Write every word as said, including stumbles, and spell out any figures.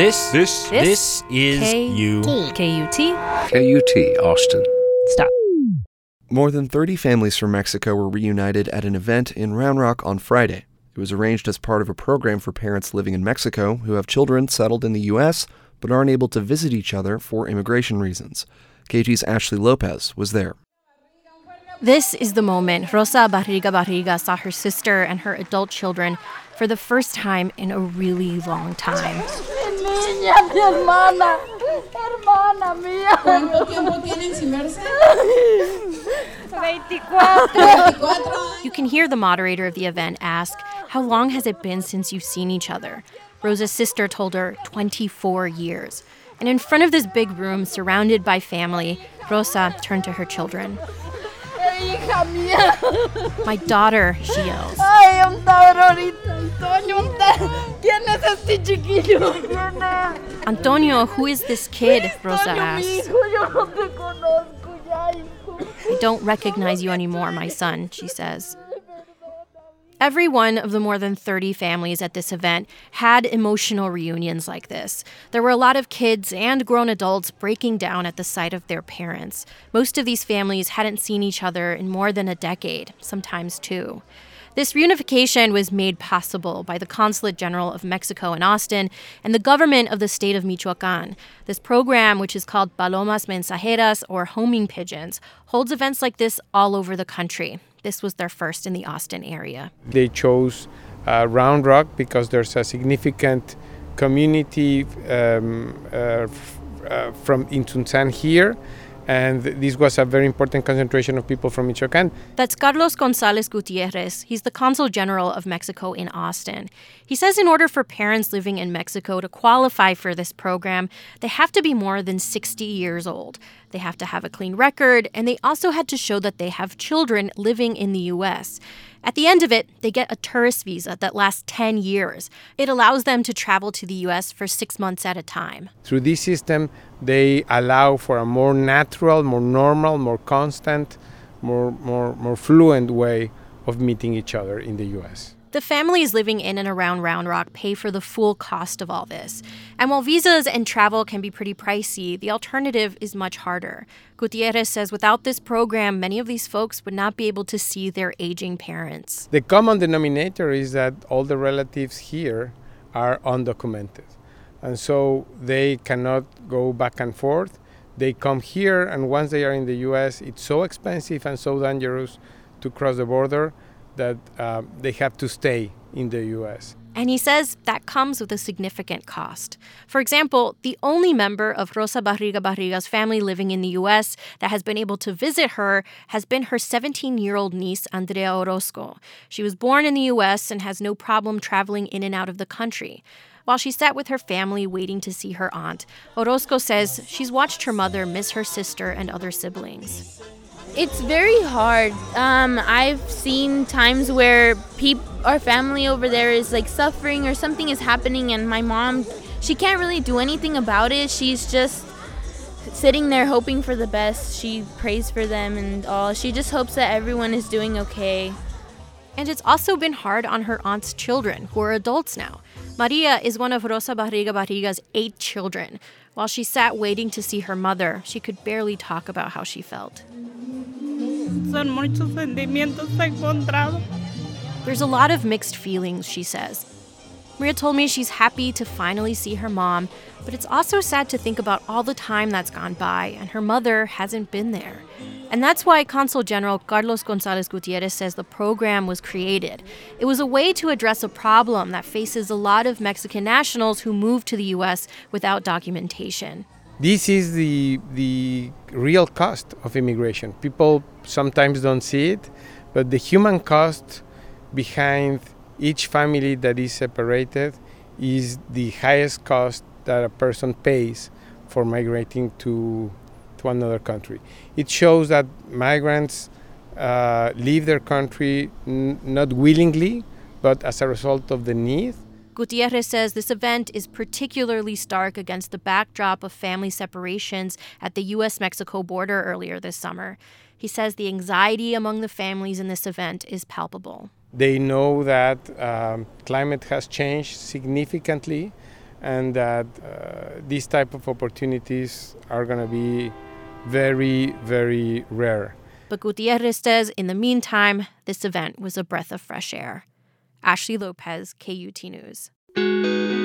This, This, this, this is K- you. K U T. K U T, Austin. Stop. More than thirty families from Mexico were reunited at an event in Round Rock on Friday. It was arranged as part of a program for parents living in Mexico who have children settled in the U S but aren't able to visit each other for immigration reasons. K U T's Ashley Lopez was there. This is the moment Rosa Barriga Barriga saw her sister and her adult children for the first time in a really long time. Niña, mi hermana, hermana mía. ¿Cuánto tiempo tienen sin verse? You can hear the moderator of the event ask, how long has it been since you've seen each other? Rosa's sister told her twenty-four years. And in front of this big room, surrounded by family, Rosa turned to her children. Hija mía. My daughter, she yells. Ay, ¿dónde está ahorita? Antonio, ¿dónde? ¿Quién es este chiquillo? ¿Quién es? Antonio, who is this kid? Rosa Antonio, mi asks. hijo, yo no te conozco ya, hijo. I don't recognize you anymore, my son, she says. Every one of the more than thirty families at this event had emotional reunions like this. There were a lot of kids and grown adults breaking down at the sight of their parents. Most of these families hadn't seen each other in more than a decade, sometimes two. This reunification was made possible by the Consulate General of Mexico in Austin and the government of the state of Michoacan. This program, which is called Palomas Mensajeras, or homing pigeons, holds events like this all over the country. This was their first in the Austin area. They chose uh, Round Rock because there's a significant community um, uh, f- uh, from Intunzan here, and this was a very important concentration of people from Michoacan. That's Carlos Gonzalez Gutierrez. He's the Consul General of Mexico in Austin. He says in order for parents living in Mexico to qualify for this program, they have to be more than sixty years old. They have to have a clean record, and they also had to show that they have children living in the U S. At the end of it, they get a tourist visa that lasts ten years. It allows them to travel to the U S for six months at a time. Through this system, they allow for a more natural, more normal, more constant, more, more, more fluent way of meeting each other in the U S. The families living in and around Round Rock pay for the full cost of all this. And while visas and travel can be pretty pricey, the alternative is much harder. Gutierrez says without this program, many of these folks would not be able to see their aging parents. The common denominator is that all the relatives here are undocumented. And so they cannot go back and forth. They come here, and once they are in the U S, it's so expensive and so dangerous to cross the border that uh, they have to stay in the U S. And he says that comes with a significant cost. For example, the only member of Rosa Barriga Barriga's family living in the U S that has been able to visit her has been her seventeen-year-old niece, Andrea Orozco. She was born in the U S and has no problem traveling in and out of the country. While she sat with her family waiting to see her aunt, Orozco says she's watched her mother miss her sister and other siblings. It's very hard. Um, I've seen times where peop- our family over there is like suffering or something is happening, and my mom, she can't really do anything about it. She's just sitting there hoping for the best. She prays for them and all. She just hopes that everyone is doing okay. And it's also been hard on her aunt's children, who are adults now. Maria is one of Rosa Barriga Barriga's eight children. While she sat waiting to see her mother, she could barely talk about how she felt. Son muchos sentimientos encontrados. There's a lot of mixed feelings, she says. Maria told me she's happy to finally see her mom, but it's also sad to think about all the time that's gone by and her mother hasn't been there. And that's why Consul General Carlos Gonzalez Gutierrez says the program was created. It was a way to address a problem that faces a lot of Mexican nationals who move to the U S without documentation. This is the the real cost of immigration. People sometimes don't see it, but the human cost behind each family that is separated is the highest cost that a person pays for migrating to, to another country. It shows that migrants uh, leave their country n- not willingly, but as a result of the need. Gutierrez says this event is particularly stark against the backdrop of family separations at the U S Mexico border earlier this summer. He says the anxiety among the families in this event is palpable. They know that um, climate has changed significantly, and that uh, these type of opportunities are going to be very, very rare. But Gutierrez says in the meantime, this event was a breath of fresh air. Ashley Lopez, K U T News.